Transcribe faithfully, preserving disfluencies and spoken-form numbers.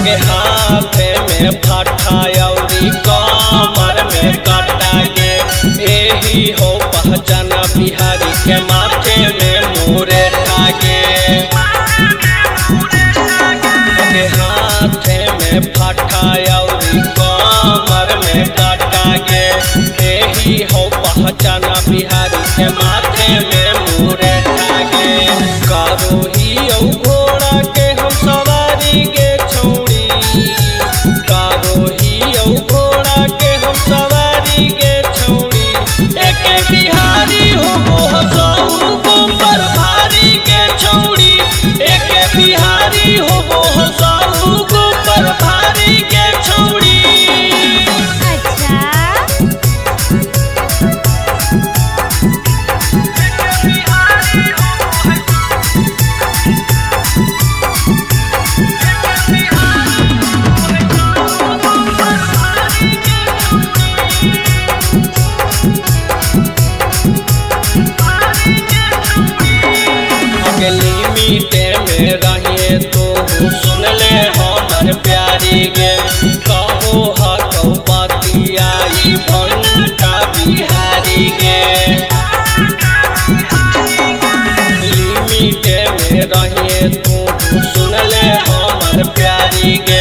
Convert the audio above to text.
के हाथ में फटा अउरी कमर में काटा गे एही हो पहचान बिहारी के माथे में मोरे टागे के हाथ में फटा अउरी कमर में काटा गे एही हो पहचान बिहारी के माथे में मोरे टागे कारोही औ घोड़ा के हम सवारी गे छौड़ी कारोही औ घोड़ा के हम सवारी गे छौड़ी एके बिहारी हो हसऊ गोबर भारी गे छौड़ी एके बिहारी हो हसऊ गोबर भारी गे छौड़ी लिमिटे में रहिए तो सुन ले हमर प्यारी गे कहो हकौ बतियाई भंटा बिहारी गे लिमिटे में रहिए तो सुन ले हमर प्यारी गे